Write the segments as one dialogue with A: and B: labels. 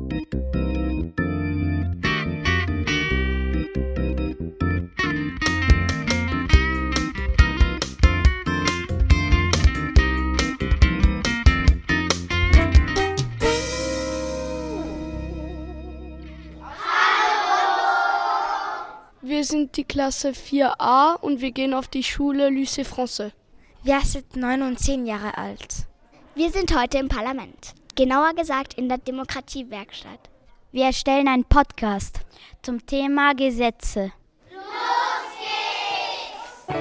A: Wir sind die Klasse 4a und wir gehen auf die Schule Lycée Français.
B: Wir sind 9 und 10 Jahre alt.
C: Wir sind heute im Parlament, genauer gesagt in der Demokratiewerkstatt.
D: Wir erstellen einen Podcast zum Thema Gesetze.
E: Los geht's!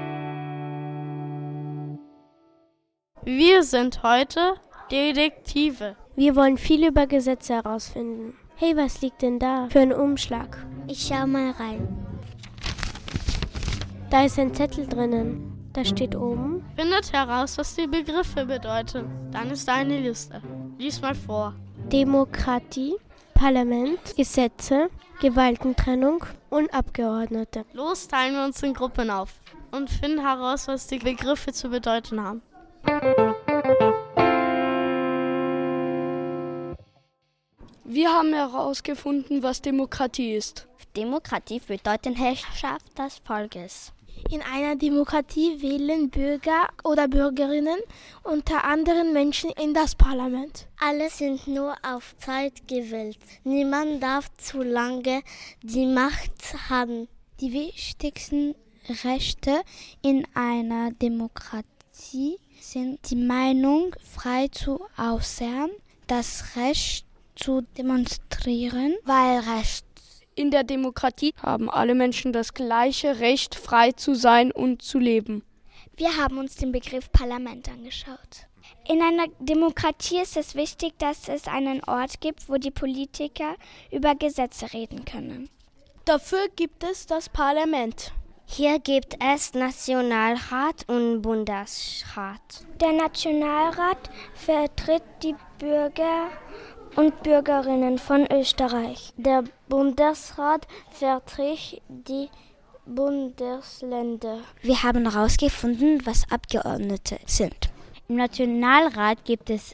A: Wir sind heute Detektive.
F: Wir wollen viel über Gesetze herausfinden. Hey, was liegt denn da für ein Umschlag?
C: Ich schau mal rein.
F: Da ist ein Zettel drinnen. Da steht oben:
A: Findet heraus, was die Begriffe bedeuten. Dann ist da eine Liste. Lies mal vor.
F: Demokratie, Parlament, Gesetze, Gewaltentrennung und Abgeordnete.
A: Los, teilen wir uns in Gruppen auf und finden heraus, was die Begriffe zu bedeuten haben. Wir haben herausgefunden, was Demokratie ist.
C: Demokratie bedeutet Herrschaft des Volkes.
B: In einer Demokratie wählen Bürger oder Bürgerinnen unter anderem Menschen in das Parlament.
C: Alle sind nur auf Zeit gewählt. Niemand darf zu lange die Macht haben.
B: Die wichtigsten Rechte in einer Demokratie sind die Meinung frei zu äußern, das Recht zu demonstrieren, Wahlrecht.
A: In der Demokratie haben alle Menschen das gleiche Recht, frei zu sein und zu leben.
C: Wir haben uns den Begriff Parlament angeschaut. In einer Demokratie ist es wichtig, dass es einen Ort gibt, wo die Politiker über Gesetze reden können.
A: Dafür gibt es das Parlament.
C: Hier gibt es Nationalrat und Bundesrat. Der Nationalrat vertritt die Bürger und Bürgerinnen von Österreich. Der Bundesrat vertritt die Bundesländer.
B: Wir haben herausgefunden, was Abgeordnete sind.
D: Im Nationalrat gibt es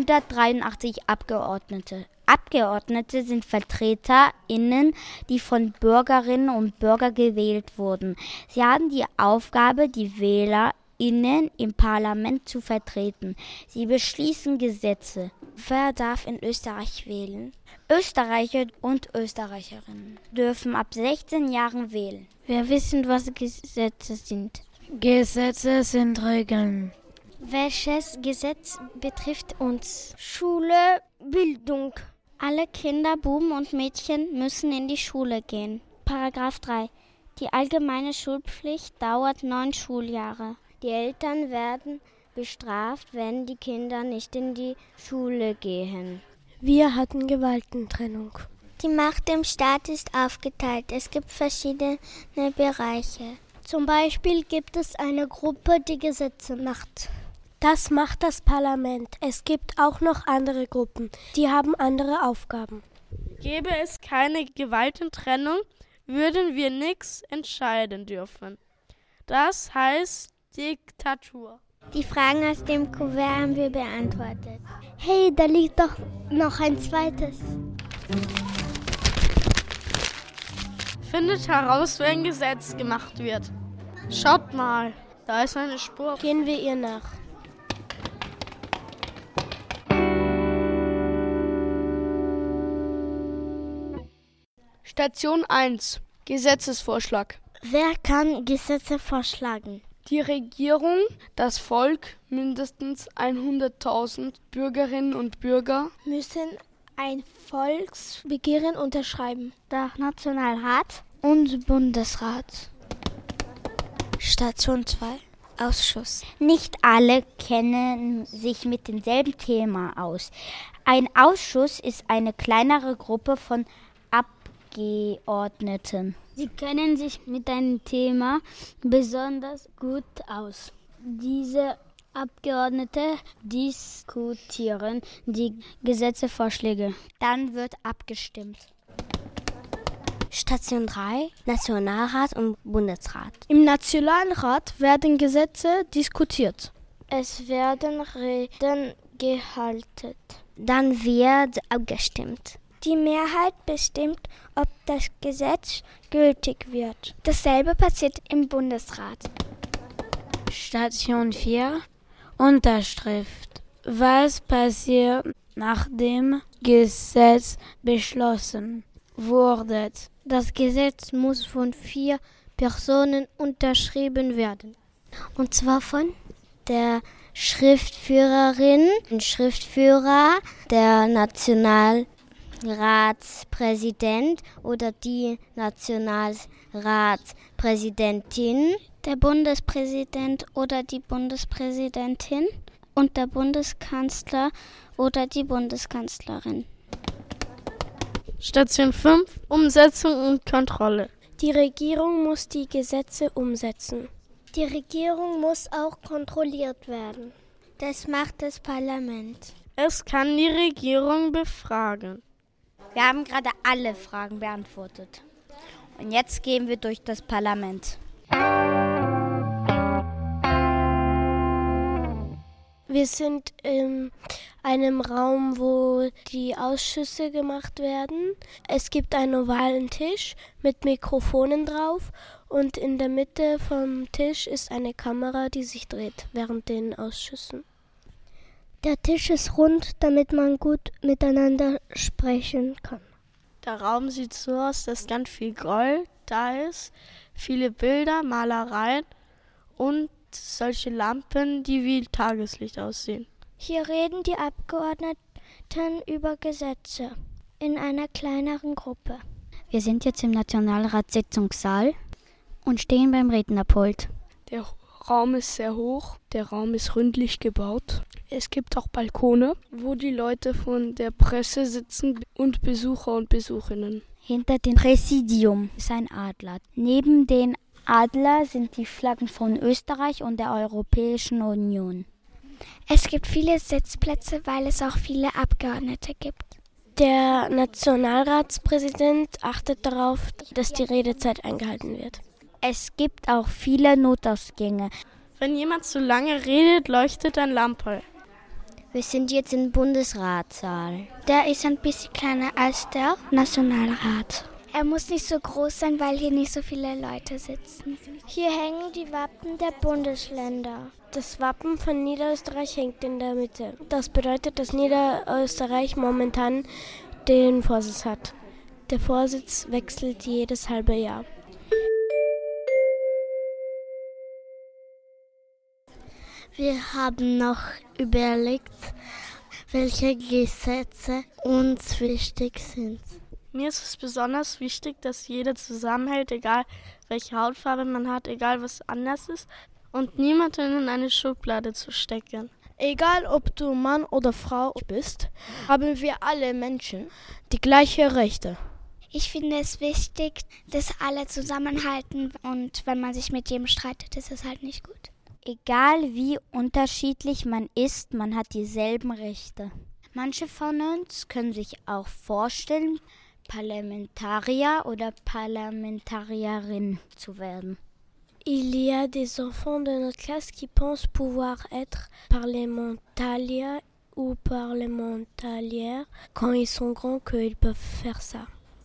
D: 183 Abgeordnete. Abgeordnete sind VertreterInnen, die von Bürgerinnen und Bürgern gewählt wurden. Sie haben die Aufgabe, die WählerInnen im Parlament zu vertreten. Sie beschließen Gesetze.
B: Wer darf in Österreich wählen?
D: Österreicher und Österreicherinnen dürfen ab 16 Jahren wählen.
B: Wir wissen, was Gesetze sind.
F: Gesetze sind Regeln.
C: Welches Gesetz betrifft uns? Schule, Bildung. Alle Kinder, Buben und Mädchen müssen in die Schule gehen. Paragraph 3. Die allgemeine Schulpflicht dauert 9 Schuljahre. Die Eltern werden bestraft, wenn die Kinder nicht in die Schule gehen.
F: Wir hatten Gewaltentrennung.
C: Die Macht im Staat ist aufgeteilt. Es gibt verschiedene Bereiche. Zum Beispiel gibt es eine Gruppe, die Gesetze macht.
F: Das macht das Parlament. Es gibt auch noch andere Gruppen, die haben andere Aufgaben.
A: Gäbe es keine Gewaltentrennung, würden wir nichts entscheiden dürfen. Das heißt Diktatur.
C: Die Fragen aus dem Kuvert haben wir beantwortet. Hey, da liegt doch noch ein zweites.
A: Findet heraus, wie ein Gesetz gemacht wird. Schaut mal, da ist eine Spur.
F: Gehen wir ihr nach.
A: Station 1. Gesetzesvorschlag.
C: Wer kann Gesetze vorschlagen?
A: Die Regierung, das Volk, mindestens 100.000 Bürgerinnen und Bürger
B: müssen ein Volksbegehren unterschreiben.
C: Der Nationalrat
B: und Bundesrat. Station 2. Ausschuss.
D: Nicht alle kennen sich mit demselben Thema aus. Ein Ausschuss ist eine kleinere Gruppe von Abgeordneten.
C: Sie kennen sich mit einem Thema besonders gut aus. Diese Abgeordnete diskutieren die Gesetzesvorschläge.
D: Dann wird abgestimmt.
C: Station 3, Nationalrat und Bundesrat.
B: Im Nationalrat werden Gesetze diskutiert.
C: Es werden Reden gehalten.
B: Dann wird abgestimmt.
C: Die Mehrheit bestimmt, ob das Gesetz gültig wird. Dasselbe passiert im Bundesrat.
G: Station 4. Unterschrift. Was passiert, nachdem Gesetz beschlossen wurde?
C: Das Gesetz muss von 4 Personen unterschrieben werden. Und zwar von der Schriftführerin, dem Schriftführer, der Nationalratspräsident oder die Nationalratspräsidentin, der Bundespräsident oder die Bundespräsidentin und der Bundeskanzler oder die Bundeskanzlerin.
A: Station 5. Umsetzung und Kontrolle.
F: Die Regierung muss die Gesetze umsetzen.
C: Die Regierung muss auch kontrolliert werden. Das macht das Parlament.
A: Es kann die Regierung befragen.
D: Wir haben gerade alle Fragen beantwortet. Und jetzt gehen wir durch das Parlament.
F: Wir sind in einem Raum, wo die Ausschüsse gemacht werden. Es gibt einen ovalen Tisch mit Mikrofonen drauf und in der Mitte vom Tisch ist eine Kamera, die sich dreht während den Ausschüssen.
C: Der Tisch ist rund, damit man gut miteinander sprechen kann.
A: Der Raum sieht so aus, dass ganz viel Gold da ist, viele Bilder, Malereien und solche Lampen, die wie Tageslicht aussehen.
C: Hier reden die Abgeordneten über Gesetze in einer kleineren Gruppe.
D: Wir sind jetzt im Nationalratssitzungssaal und stehen beim Rednerpult.
A: Der Raum ist sehr hoch, der Raum ist ründlich gebaut. Es gibt auch Balkone, wo die Leute von der Presse sitzen und Besucher und Besucherinnen.
D: Hinter dem Präsidium ist ein Adler. Neben den Adler sind die Flaggen von Österreich und der Europäischen Union.
C: Es gibt viele Sitzplätze, weil es auch viele Abgeordnete gibt.
F: Der Nationalratspräsident achtet darauf, dass die Redezeit eingehalten wird.
D: Es gibt auch viele Notausgänge.
A: Wenn jemand zu lange redet, leuchtet eine Lampe.
C: Wir sind jetzt im Bundesratssaal. Der ist ein bisschen kleiner als der Nationalrat. Er muss nicht so groß sein, weil hier nicht so viele Leute sitzen. Hier hängen die Wappen der Bundesländer.
F: Das Wappen von Niederösterreich hängt in der Mitte. Das bedeutet, dass Niederösterreich momentan den Vorsitz hat. Der Vorsitz wechselt jedes halbe Jahr.
C: Wir haben noch überlegt, welche Gesetze uns wichtig sind.
A: Mir ist es besonders wichtig, dass jeder zusammenhält, egal welche Hautfarbe man hat, egal was anders ist, und niemanden in eine Schublade zu stecken.
G: Egal ob du Mann oder Frau bist, haben wir alle Menschen die gleichen Rechte.
C: Ich finde es wichtig, dass alle zusammenhalten und wenn man sich mit jedem streitet, ist es halt nicht gut.
D: Egal wie unterschiedlich man ist, man hat dieselben Rechte. Manche von uns können sich auch vorstellen, Parlamentarier oder Parlamentarierin zu werden.
F: Il y a des enfants de notre classe qui pensent pouvoir être parlementariens ou parlementarières quand ils sont grands qu'ils peuvent faire ça.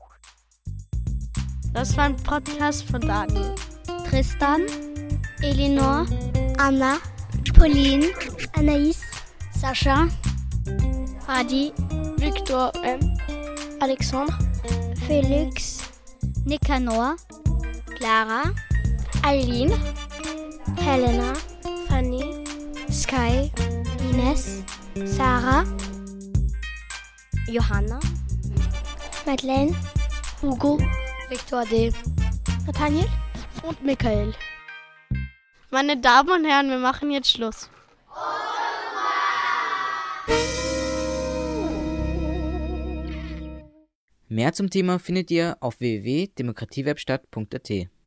A: Das war ein Podcast von Daniel,
C: Tristan, Elinor, Anna, Pauline, Anaïs, Sascha, Hadi,
A: Victor M.,
F: Alexandre,
C: Felix,
D: Nikanor,
C: Clara,
F: Eileen,
C: Helena,
F: Fanny,
C: Sky, Ines, Sarah,
D: Johanna,
C: Madeleine,
F: Hugo,
G: Victor D.,
F: Nathaniel und Michael.
A: Meine Damen und Herren, wir machen jetzt Schluss.
H: Mehr zum Thema findet ihr auf www.demokratiewebstadt.at.